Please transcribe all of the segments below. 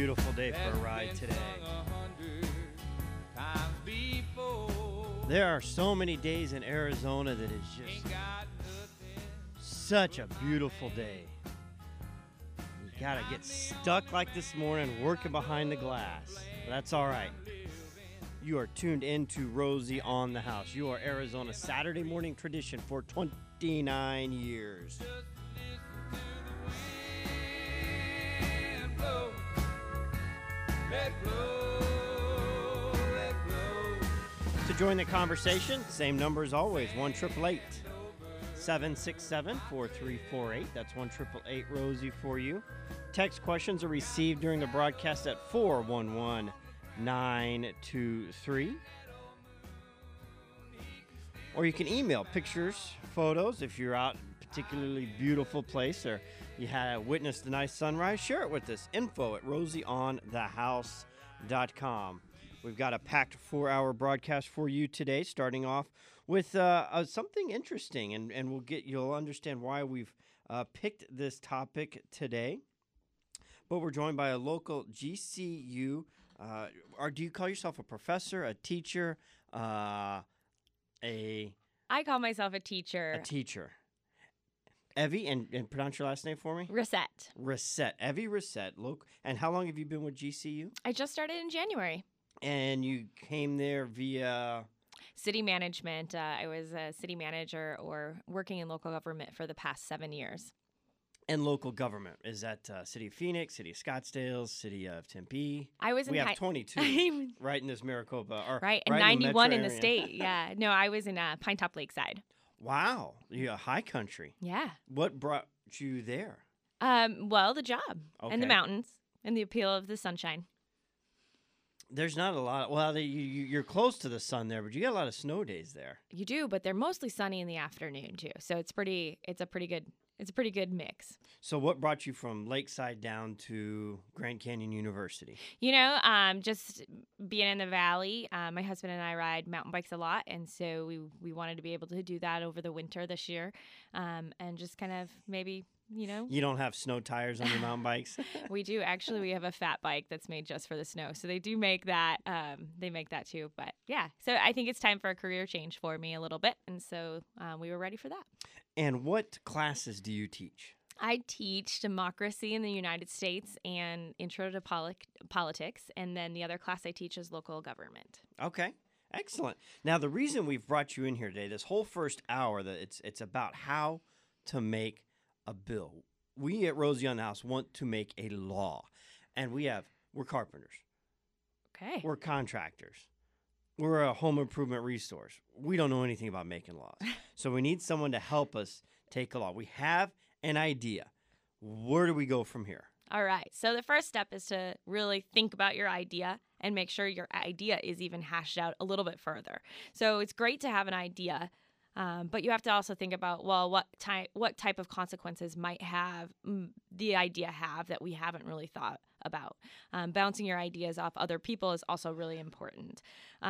beautiful day for a ride today. There are so many days in Arizona that is just such a beautiful day. You gotta get stuck like this morning working behind the glass. But that's all right. You are tuned into Rosie on the House. You are Arizona's Saturday morning tradition for 29 years. To join the conversation, same number as always, 1-888-767-4348. That's 1-888-ROSIE for you. Text questions are received during the broadcast at 411-923. Or you can email pictures, photos, if you're out in a particularly beautiful place or you had witnessed a nice sunrise, share it with us. info@rosieonthehouse.com. We've got a packed 4-hour broadcast for you today, starting off with something interesting, and you'll understand why we've picked this topic today. But we're joined by a local GCU. Do you call yourself a professor, a teacher, I call myself a teacher. A teacher. Evie, and pronounce your last name for me? Reset. Evie Reset. And how long have you been with GCU? I just started in January. And you came there via? City management. I was a city manager or working in local government for the past 7 years. And local government, is that City of Phoenix, City of Scottsdale, City of Tempe? We have 22 right in this Maricopa. Right, and 91 in the state. Yeah. No, I was in Pine Top Lakeside. Wow. You're high country. Yeah. What brought you there? Well, the job and the mountains and the appeal of the sunshine. There's not a lot. You're close to the sun there, but you got a lot of snow days there. You do, but they're mostly sunny in the afternoon too. So it's a pretty good mix. So what brought you from Lakeside down to Grand Canyon University? Just being in the valley. My husband and I ride mountain bikes a lot, and so we wanted to be able to do that over the winter this year, and just kind of maybe. You don't have snow tires on your mountain bikes? We do. Actually, we have a fat bike that's made just for the snow. So they do make that. They make that too. But yeah, so I think it's time for a career change for me a little bit. And so we were ready for that. And what classes do you teach? I teach democracy in the United States and intro to politics. And then the other class I teach is local government. Okay. Excellent. Now, the reason we've brought you in here today, this whole first hour, that it's about how to make a bill. We at Rosie on the House want to make a law, and we're carpenters. Okay. We're contractors. We're a home improvement resource. We don't know anything about making laws. So we need someone to help us take a law. We have an idea. Where do we go from here? All right. So the first step is to really think about your idea and make sure your idea is even hashed out a little bit further. So it's great to have an idea, but you have to also think about, what type of consequences might the idea have that we haven't really thought about. Bouncing your ideas off other people is also really important.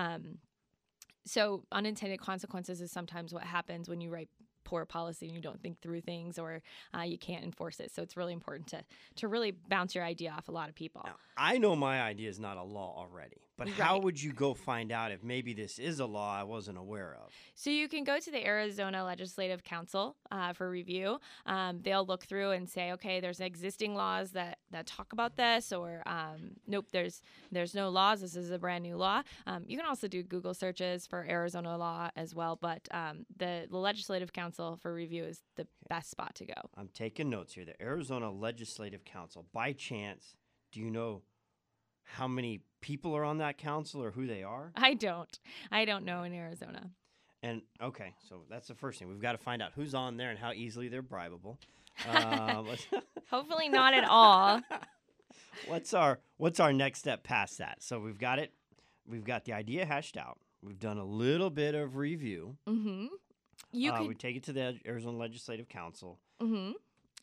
So unintended consequences is sometimes what happens when you write poor policy and you don't think through things, or you can't enforce it. So it's really important to really bounce your idea off a lot of people. Now, I know my idea is not a law already, but how would you go find out if maybe this is a law I wasn't aware of? So you can go to the Arizona Legislative Council for review. They'll look through and say, okay, there's existing laws that talk about this, or nope, there's no laws. This is a brand new law. You can also do Google searches for Arizona law as well, but the Legislative Council for review is the best spot to go. I'm taking notes here. The Arizona Legislative Council. By chance, do you know how many people are on that council or who they are? I don't know in Arizona. And okay, so that's the first thing. We've got to find out who's on there and how easily they're bribable. Hopefully not at all. What's our next step past that? So we've got it. We've got the idea hashed out. We've done a little bit of review. Mm-hmm. We take it to the Arizona Legislative Council. Mm-hmm.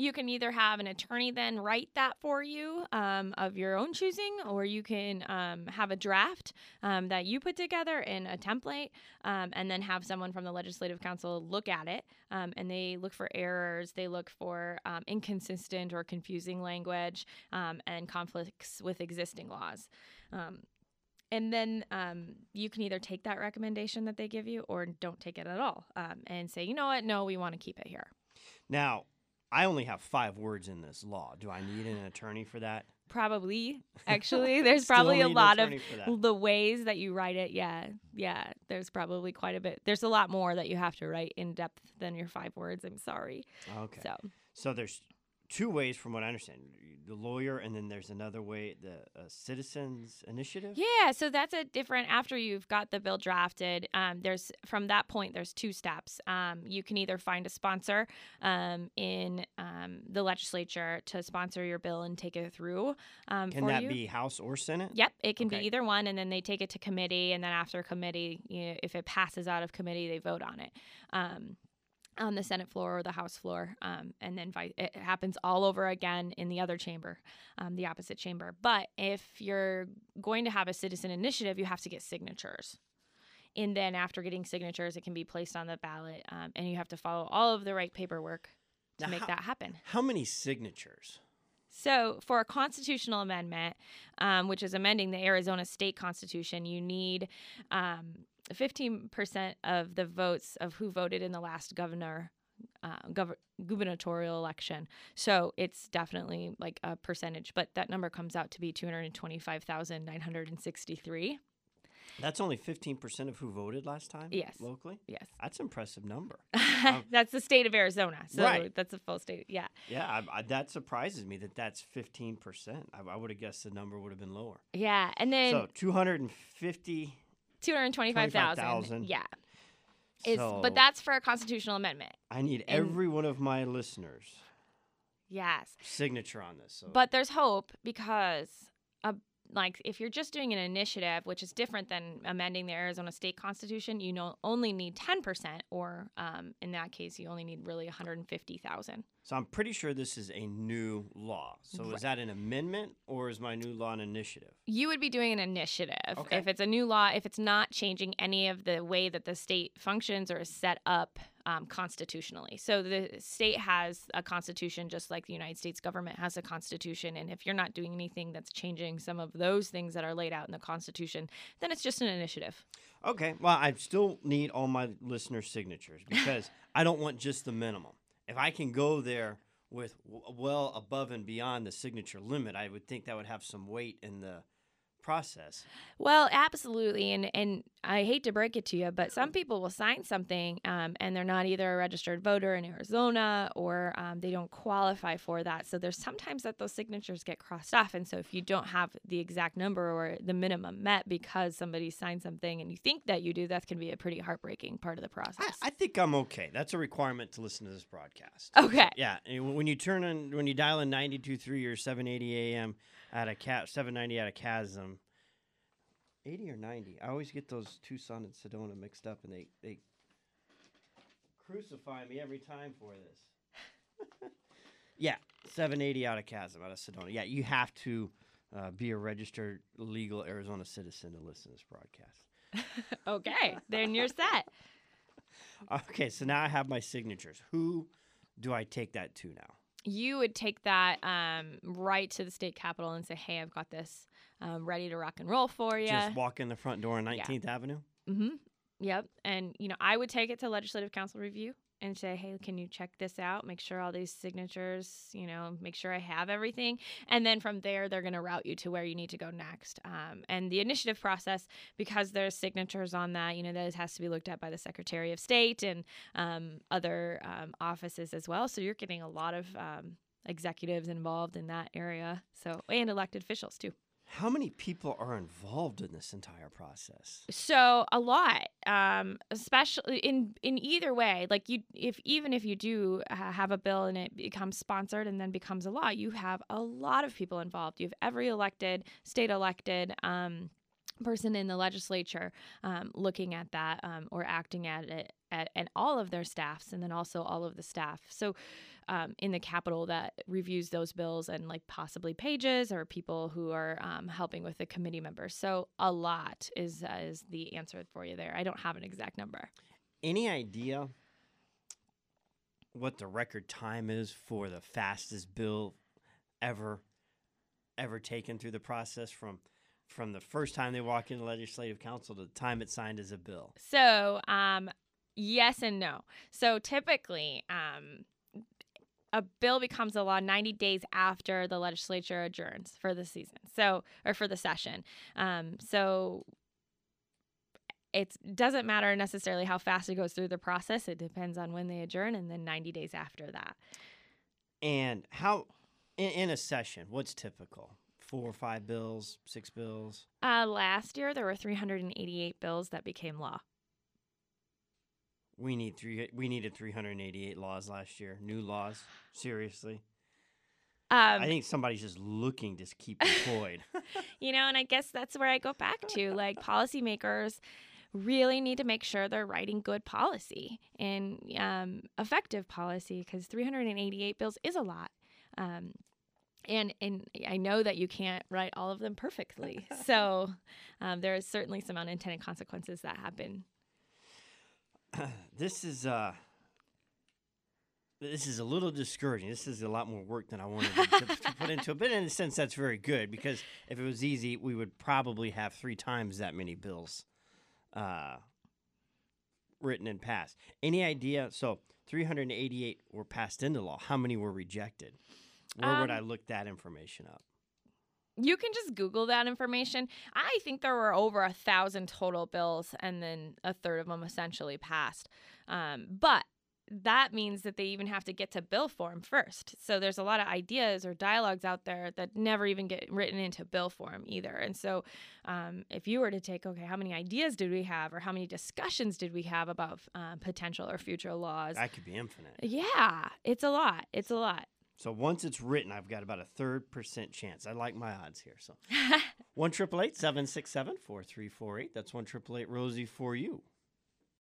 You can either have an attorney then write that for you of your own choosing, or you can have a draft that you put together in a template, and then have someone from the Legislative Council look at it. And they look for errors, they look for inconsistent or confusing language, and conflicts with existing laws. And then you can either take that recommendation that they give you or don't take it at all, and say, you know what, no, we want to keep it here. Now, I only have 5 words in this law. Do I need an attorney for that? Probably, actually. There's Still probably a need an lot of attorney for that. the ways that you write it. Yeah. There's probably quite a bit. There's a lot more that you have to write in depth than your 5 words. I'm sorry. Okay. So there's 2 ways from what I understand. The lawyer, and then there's another way, the citizens initiative? yeah, so that's a different, after you've got the bill drafted, from that point, there's 2 steps. You can either find a sponsor in the legislature to sponsor your bill and take it through Can for that you. be House or Senate? Yep, it can Okay. be either one, and then they take it to committee, and then after committee, if it passes out of committee, they vote on it. On the Senate floor or the House floor, and then it happens all over again in the other chamber, the opposite chamber. But if you're going to have a citizen initiative, you have to get signatures. And then after getting signatures, it can be placed on the ballot, and you have to follow all of the right paperwork to Now, make that happen. How many signatures? So for a constitutional amendment, which is amending the Arizona state constitution, you need 15% of the votes of who voted in the last gubernatorial election. So it's definitely like a percentage, but that number comes out to be 225,963. That's only 15% of who voted last time? Yes. Locally? Yes. That's an impressive number. That's the state of Arizona. So Right. that's a full state. Yeah. Yeah, that surprises me that that's 15%. I would have guessed the number would have been lower. Yeah. And then So 250. 225,000. 25,000. Yeah. So But that's for a constitutional amendment. I need and- every one of my listeners' Yes. signature on this. So But there's hope because, if you're just doing an initiative, which is different than amending the Arizona state constitution, you only need 10%, or in that case, you only need really 150,000. So I'm pretty sure this is a new law. So Right. is that an amendment or is my new law an initiative? You would be doing an initiative. Okay. If it's a new law, if it's not changing any of the way that the state functions or is set up constitutionally. So the state has a constitution just like the United States government has a constitution. And if you're not doing anything that's changing some of those things that are laid out in the constitution, then it's just an initiative. Okay. Well, I still need all my listeners' signatures because I don't want just the minimum. If I can go there with well above and beyond the signature limit, I would think that would have some weight in the process. Well, absolutely. And I hate to break it to you, but some people will sign something and they're not either a registered voter in Arizona or they don't qualify for that. So there's sometimes that those signatures get crossed off. And so if you don't have the exact number or the minimum met because somebody signed something and you think that you do, that can be a pretty heartbreaking part of the process. I think I'm okay. That's a requirement to listen to this broadcast. Okay. Yeah. And when you dial in 92.3 or 780 AM at a 790 at a chasm, 80 or 90. I always get those Tucson and Sedona mixed up, and they crucify me every time for this. Yeah, 780 out of Chasm, out of Sedona. Yeah, you have to be a registered legal Arizona citizen to listen to this broadcast. Okay. Then you're set. Okay, so now I have my signatures. Who do I take that to now? You would take that right to the state capitol and say, hey, I've got this ready to rock and roll for you. Just walk in the front door on 19th Avenue? Mm-hmm. Yep. And, I would take it to Legislative Council review and say, hey, can you check this out? Make sure all these signatures, make sure I have everything. And then from there, they're going to route you to where you need to go next. And the initiative process, because there's signatures on that, that has to be looked at by the Secretary of State and other offices as well. So you're getting a lot of executives involved in that area. And elected officials too. How many people are involved in this entire process? So a lot, especially in either way. Like even if you do have a bill and it becomes sponsored and then becomes a law, you have a lot of people involved. You have every state elected person in the legislature looking at that or acting at it and all of their staffs, and then also all of the staff. So in the Capitol that reviews those bills, and like possibly pages or people who are helping with the committee members. So a lot is the answer for you there. I don't have an exact number. Any idea what the record time is for the fastest bill ever taken through the process from the first time they walk into Legislative Council to the time it's signed as a bill? So yes and no. So typically a bill becomes a law 90 days after the legislature adjourns for the season. Or for the session. So it doesn't matter necessarily how fast it goes through the process. It depends on when they adjourn, and then 90 days after that. And how, in a session, what's typical? 4 or 5 bills, 6 bills? Last year, there were 388 bills that became law. We needed 388 laws last year. New laws. Seriously. I think somebody's just looking to keep employed. And I guess that's where I go back to, like, policymakers really need to make sure they're writing good policy and effective policy, because 388 bills is a lot. And I know that you can't write all of them perfectly. So there is certainly some unintended consequences that happen. This is a little discouraging. This is a lot more work than I wanted to put into it. But in a sense, that's very good, because if it was easy, we would probably have 3 times that many bills written and passed. Any idea? So 388 were passed into law. How many were rejected? Where would I look that information up? You can just Google that information. I think there were over 1,000 total bills, and then a third of them essentially passed. But that means that they even have to get to bill form first. So there's a lot of ideas or dialogues out there that never even get written into bill form either. And so if you were to take, okay, how many ideas did we have, or how many discussions did we have about potential or future laws? That could be infinite. Yeah, it's a lot. It's a lot. So once it's written, I've got about a 3% chance. I like my odds here. So 1-888-767-4348. That's 1-888-ROSIE for you.